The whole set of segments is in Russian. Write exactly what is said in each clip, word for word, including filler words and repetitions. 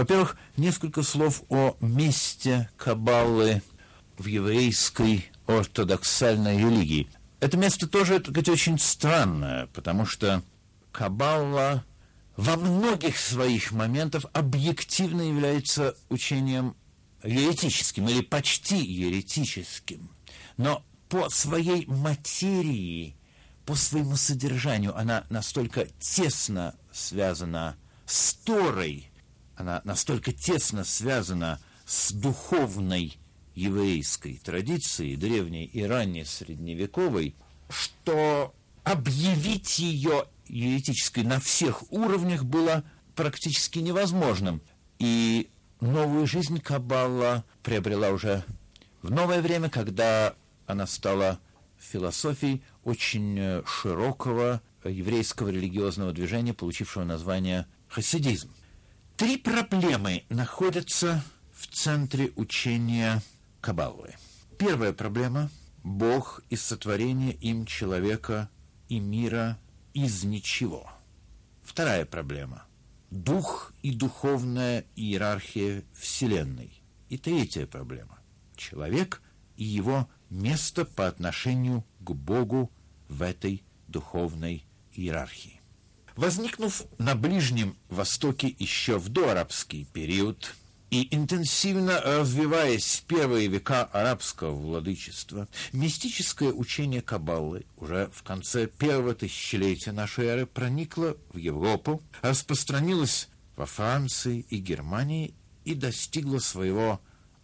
Во-первых, несколько слов о месте Каббалы в еврейской ортодоксальной религии. Это место тоже, так сказать, очень странное, потому что Каббала во многих своих моментах объективно является учением еретическим или почти еретическим. Но по своей материи, по своему содержанию она настолько тесно связана с Торой, она настолько тесно связана с духовной еврейской традицией, древней и ранней средневековой, что объявить ее еретической на всех уровнях было практически невозможным. И новую жизнь Каббала приобрела уже в новое время, когда она стала философией очень широкого еврейского религиозного движения, получившего название хасидизм. Три проблемы находятся в центре учения Каббалы. Первая проблема – Бог из сотворения им человека и мира из ничего. Вторая проблема – дух и духовная иерархия Вселенной. И третья проблема – человек и его место по отношению к Богу в этой духовной иерархии. Возникнув на Ближнем Востоке еще в доарабский период и интенсивно развиваясь в первые века арабского владычества, мистическое учение Каббалы уже в конце первого тысячелетия нашей эры проникло в Европу, распространилось во Франции и Германии и достигло своего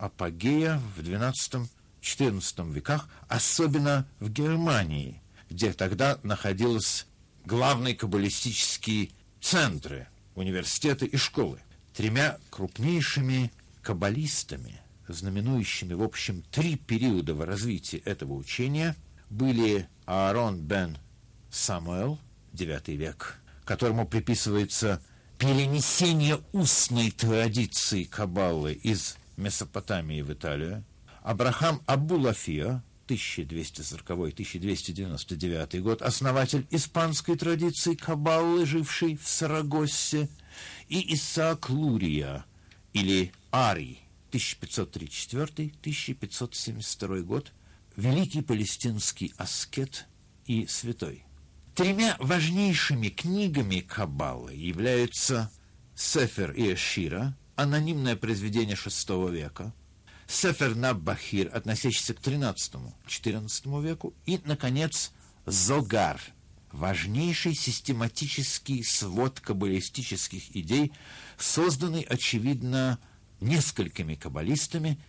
апогея в двенадцатом-четырнадцатом веках, особенно в Германии, где тогда находились главные каббалистические центры, университеты и школы. Тремя крупнейшими каббалистами, знаменующими, в общем, три периода в развитии этого учения, были Аарон бен Самуэл, девятый век, которому приписывается перенесение устной традиции Каббалы из Месопотамии в Италию, Абрахам Абу-Лафия, тысяча двести сороковой — тысяча двести девяносто девятый год, основатель испанской традиции Каббалы, живший в Сарагоссе, и Исаак Лурия, или Арий, тысяча пятьсот тридцать четвёртый — тысяча пятьсот семьдесят второй год, великий палестинский аскет и святой. Тремя важнейшими книгами Каббалы являются Сефер Иешира, анонимное произведение шестого века, Сефер Наббахир, относящийся к тринадцатому-четырнадцатому веку, и, наконец, Зогар, важнейший систематический свод каббалистических идей, созданный, очевидно, несколькими каббалистами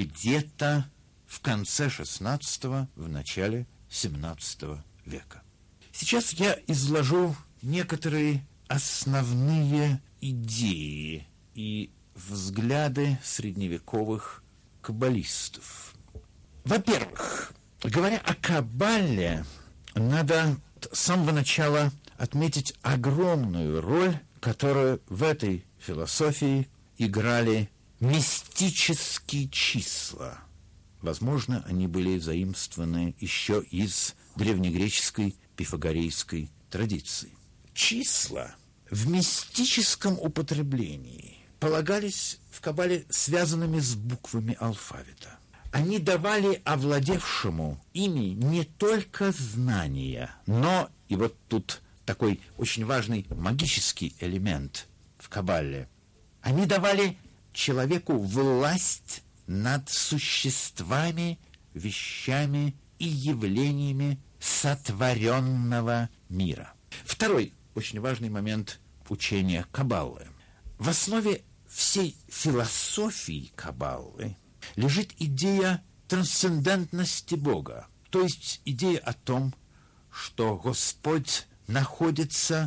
где-то в конце шестнадцатого, в начале семнадцатого века. Сейчас я изложу некоторые основные идеи и взгляды средневековых каббалистов. Во-первых, говоря о Каббале, надо с самого начала отметить огромную роль, которую в этой философии играли мистические числа. Возможно, они были заимствованы еще из древнегреческой пифагорейской традиции. Числа в мистическом употреблении полагались в Каббале связанными с буквами алфавита. Они давали овладевшему ими не только знания, но, и вот тут такой очень важный магический элемент в Каббале, они давали человеку власть над существами, вещами и явлениями сотворенного мира. Второй очень важный момент учения Каббалы. В основе всей философии Каббалы лежит идея трансцендентности Бога, то есть идея о том, что Господь находится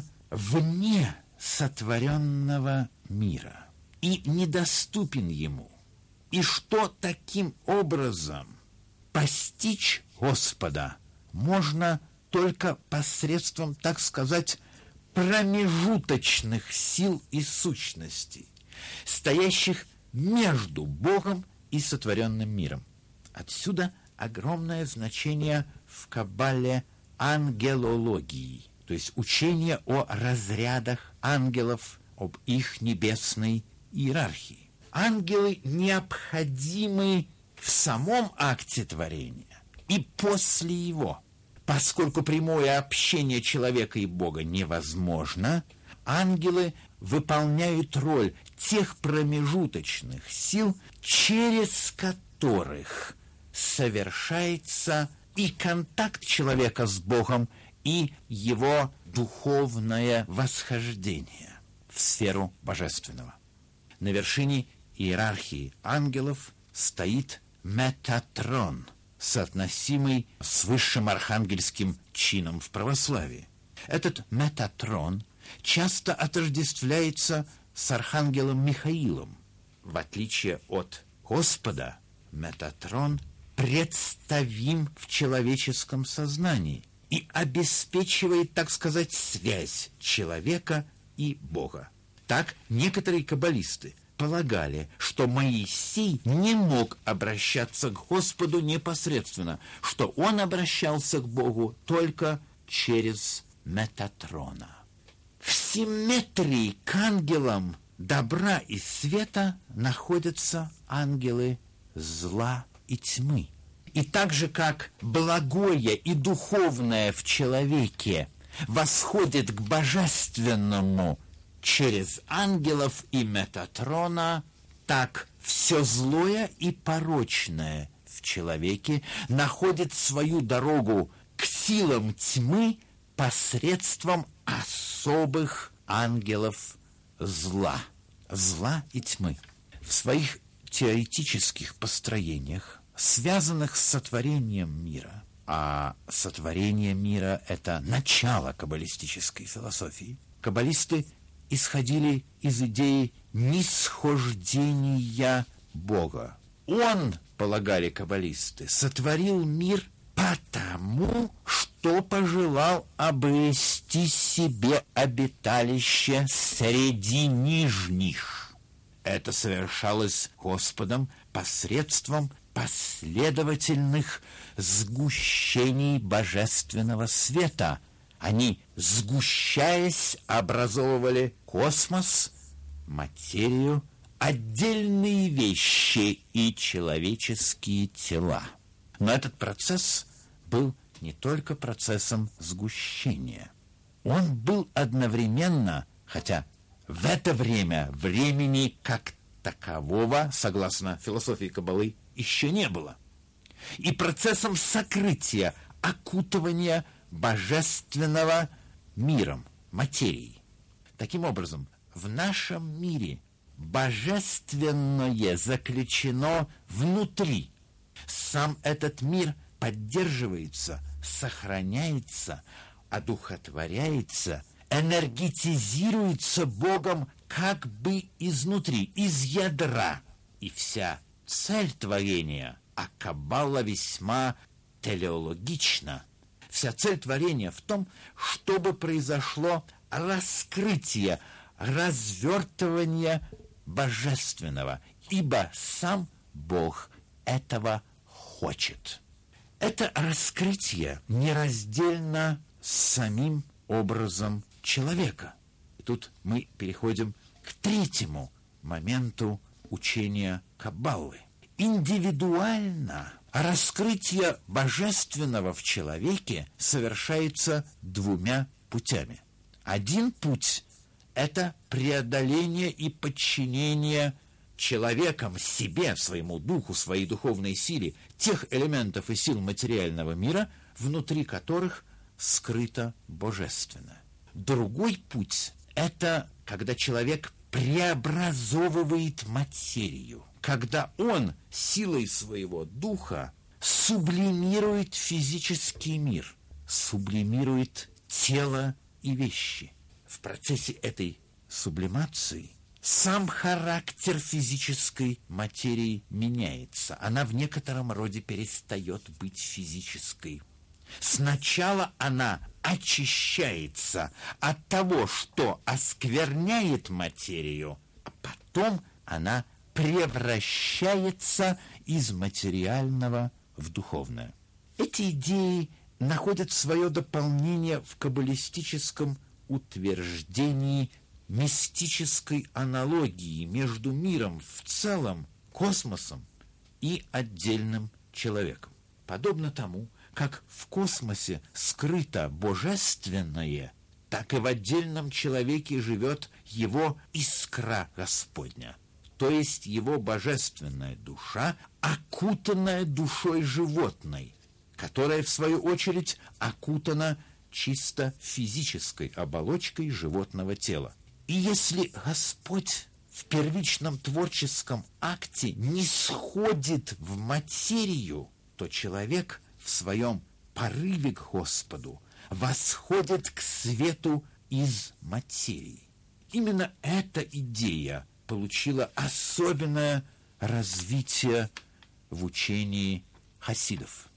вне сотворенного мира и недоступен ему, и что таким образом постичь Господа можно только посредством, так сказать, промежуточных сил и сущностей, стоящих между Богом и сотворенным миром. Отсюда огромное значение в Каббале ангелологии, то есть учение о разрядах ангелов, об их небесной иерархии. Ангелы необходимы в самом акте творения и после его. Поскольку прямое общение человека и Бога невозможно, ангелы выполняют роль тех промежуточных сил, через которых совершается и контакт человека с Богом, и его духовное восхождение в сферу божественного. На вершине иерархии ангелов стоит Метатрон, соотносимый с высшим архангельским чином в православии. Этот Метатрон часто отождествляется с архангелом Михаилом. В отличие от Господа, Метатрон представим в человеческом сознании и обеспечивает, так сказать, связь человека и Бога. Так некоторые каббалисты полагали, что Моисей не мог обращаться к Господу непосредственно, что он обращался к Богу только через Метатрона. В симметрии к ангелам добра и света находятся ангелы зла и тьмы. И так же, как благое и духовное в человеке восходит к божественному через ангелов и Метатрона, так все злое и порочное в человеке находит свою дорогу к силам тьмы посредством особых ангелов зла, зла и тьмы. В своих теоретических построениях, связанных с сотворением мира, а сотворение мира – это начало каббалистической философии, каббалисты исходили из идеи нисхождения Бога. Он, полагали каббалисты, сотворил мир потому, что пожелал обрести себе обиталище среди нижних. Это совершалось Господом посредством последовательных сгущений божественного света. Они, сгущаясь, образовывали космос, материю, отдельные вещи и человеческие тела. Но этот процесс был не только процессом сгущения. Он был одновременно, хотя в это время времени как такового, согласно философии Каббалы, еще не было, и процессом сокрытия, окутывания божественного миром, материей. Таким образом, в нашем мире божественное заключено внутри. Сам этот мир поддерживается, сохраняется, одухотворяется, энергетизируется Богом как бы изнутри, из ядра. И вся цель творения, а Каббала весьма телеологична, вся цель творения в том, чтобы произошло раскрытие, развертывание божественного, ибо сам Бог этого хочет. Это раскрытие нераздельно с самим образом человека. И тут мы переходим к третьему моменту учения Каббалы. Индивидуально раскрытие божественного в человеке совершается двумя путями. Один путь – это преодоление и подчинение человеком себе, своему духу, своей духовной силе, тех элементов и сил материального мира, внутри которых скрыто божественное. Другой путь – это когда человек преобразовывает материю, когда он силой своего духа сублимирует физический мир, сублимирует тело и вещи. В процессе этой сублимации сам характер физической материи меняется. Она в некотором роде перестает быть физической. Сначала она очищается от того, что оскверняет материю, а потом она превращается из материального в духовное. Эти идеи находят свое дополнение в каббалистическом утверждении мистической аналогии между миром в целом, космосом и отдельным человеком. Подобно тому, как в космосе скрыто божественное, так и в отдельном человеке живет его искра Господня, то есть его божественная душа, окутанная душой животной, которая, в свою очередь, окутана чисто физической оболочкой животного тела. И если Господь в первичном творческом акте не сходит в материю, то человек в своем порыве к Господу восходит к свету из материи. Именно эта идея получила особенное развитие в учении хасидов.